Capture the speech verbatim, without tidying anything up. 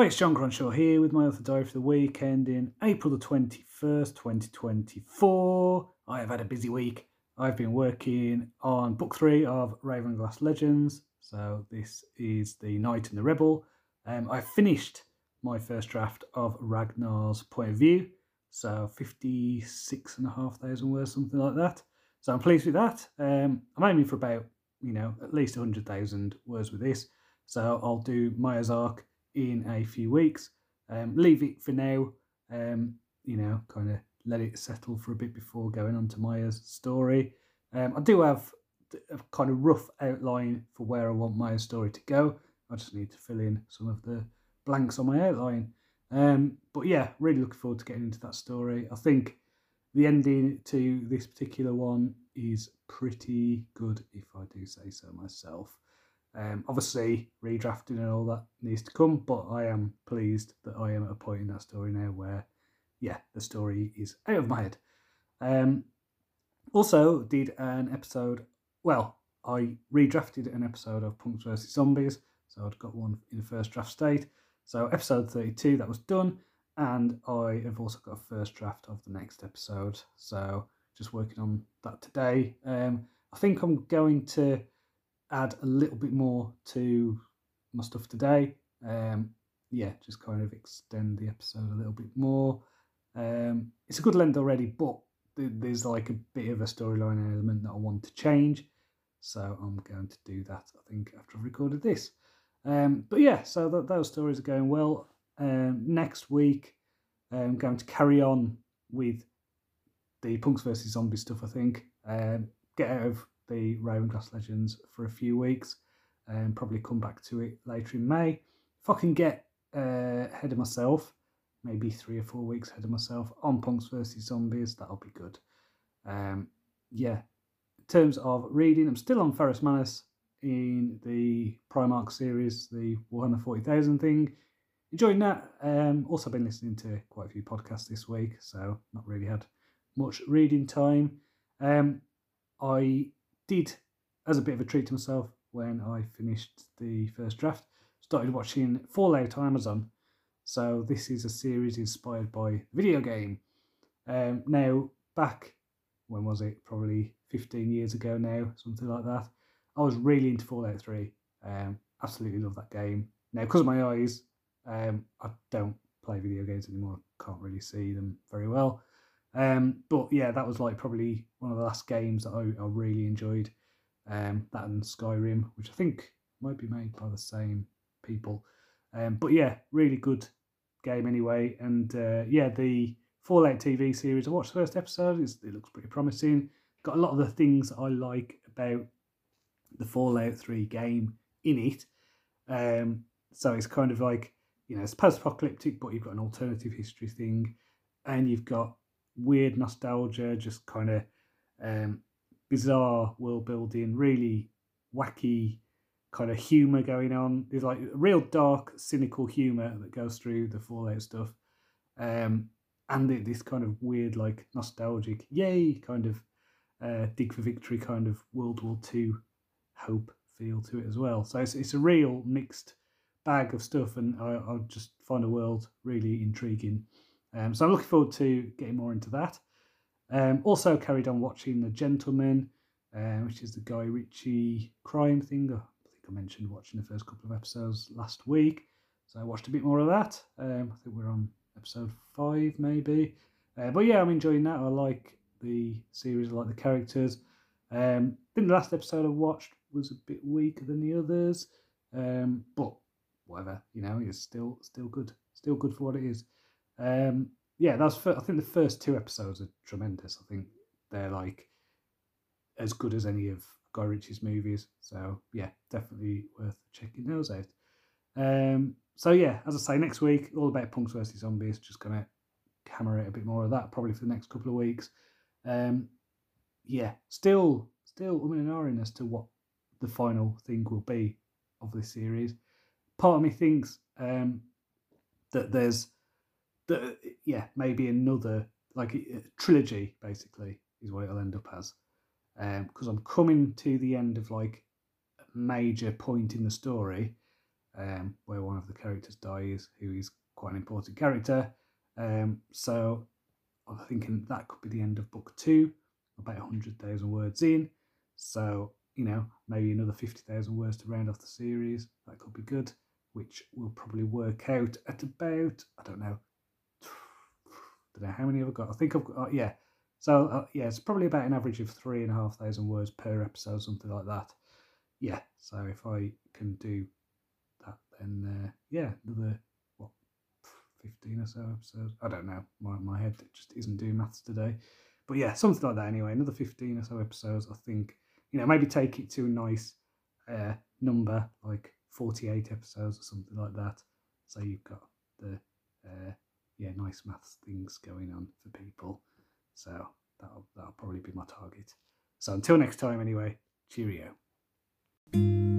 Hi, it's John Cronshaw here with my author diary for the weekend in April the twenty-first, twenty twenty-four. I have had a busy week. I've been working on book three of Ravenglass Legends. So this is The Knight and the Rebel. Um, I finished my first draft of Ragnar's Point of View. So fifty-six and a half thousand words, something like that. So I'm pleased with that. Um, I'm aiming for about, you know, at least one hundred thousand words with this. So I'll do Maya's Arc in a few weeks. Um, leave it for now, um, you know, kind of let it settle for a bit before going on to Maya's story. Um, I do have a kind of rough outline for where I want Maya's story to go. I just need to fill in some of the blanks on my outline. Um, but yeah, really looking forward to getting into that story. I think the ending to this particular one is pretty good, if I do say so myself. Um, obviously, redrafting and all that needs to come, but I am pleased that I am at a point in that story now where, yeah, the story is out of my head. Um, also, did an episode, well, I redrafted an episode of Punks versus Zombies, so I'd got one in the first draft state. So episode thirty-two, that was done, and I have also got a first draft of the next episode, so just working on that today. Um, I think I'm going to add a little bit more to my stuff today. Um, yeah, just kind of extend the episode a little bit more. Um, it's a good length already, but th- there's like a bit of a storyline element that I want to change. So I'm going to do that, I think, after I've recorded this. Um, but yeah, so th- those stories are going well. Um, next week, I'm going to carry on with the Punks versus Zombies stuff, I think. Um, get out of the Ravenglass Legends for a few weeks and probably come back to it later in May. If I can get uh, ahead of myself, maybe three or four weeks ahead of myself on Punks versus Zombies, that'll be good. Um, yeah, in terms of reading, I'm still on Ferrus Manus in the Primarch series, the Warhammer forty thousand thing. Enjoying that. Um, also been listening to quite a few podcasts this week, so not really had much reading time. Um, I did, as a bit of a treat to myself, when I finished the first draft, started watching Fallout on Amazon. So this is a series inspired by a video game. Um, now, back, when was it? Probably fifteen years ago now, something like that. I was really into Fallout three. Um, absolutely love that game. Now, because of my eyes, um, I don't play video games anymore. I can't really see them very well. Um, but yeah, that was like probably one of the last games that I, I really enjoyed. Um, that and Skyrim, which I think might be made by the same people. Um, but yeah, really good game anyway. And uh, yeah, the Fallout T V series, I watched the first episode. It's, it looks pretty promising. Got a lot of the things I like about the Fallout three game in it. Um, so it's kind of like, you know, it's post-apocalyptic, but you've got an alternative history thing, and you've got weird nostalgia, just kind of um, bizarre world building, really wacky kind of humor going on. There's like real dark, cynical humor that goes through the Fallout stuff, um, and this kind of weird, like nostalgic, yay, kind of uh, dig for victory, kind of World War Two hope feel to it as well. So it's it's a real mixed bag of stuff, and I, I just find the world really intriguing. Um, so I'm looking forward to getting more into that. Um, also carried on watching The Gentleman, uh, which is the Guy Ritchie crime thing. I think I mentioned watching the first couple of episodes last week. So I watched a bit more of that. Um, I think we're on episode five, maybe. Uh, but yeah, I'm enjoying that. I like the series, I like the characters. Um, I think the last episode I watched was a bit weaker than the others, um, but whatever, you know, it's still still good, still good for what it is. Um, yeah, that's for, I think the first two episodes are tremendous. I think they're like as good as any of Guy Ritchie's movies. So yeah, definitely worth checking those out. Um, so yeah, as I say, next week all about Punks versus Zombies. Just gonna hammer out a bit more of that probably for the next couple of weeks. Um, yeah, still still umming and ahhing as to what the final thing will be of this series. Part of me thinks um, that there's that yeah maybe another like a trilogy basically is what it'll end up as, because um, I'm coming to the end of like a major point in the story, um, where one of the characters dies, who is quite an important character. Um, so I'm thinking that could be the end of book two, about one hundred thousand words in. So, you know, maybe another fifty thousand words to round off the series. That could be good, which will probably work out at about, I don't know, I don't know how many have I got. I think I've got, uh, yeah. So, uh, yeah, it's probably about an average of three and a half thousand words per episode, something like that. Yeah, so if I can do that, then, uh, yeah, another, what, fifteen or so episodes. I don't know. My, my head just isn't doing maths today. But yeah, something like that anyway. Another fifteen or so episodes, I think. You know, maybe take it to a nice uh, number, like forty-eight episodes or something like that. So you've got the, uh, yeah, nice maths things going on for people. So that'll, that'll probably be my target. So until next time anyway, cheerio.